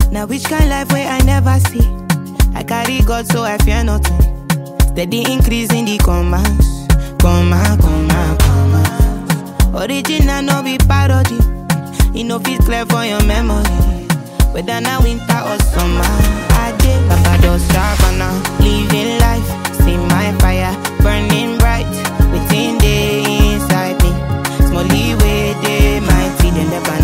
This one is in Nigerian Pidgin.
Now which kind life where I never see? I carry God so I fear nothing. Steady increase in the commas. Original no be parody. You know fit clear for your memory. Whether na winter or summer, I did Barbados, Savannah, living life. See my fire burning bright within the inside me. Small leeway, they mighty, then the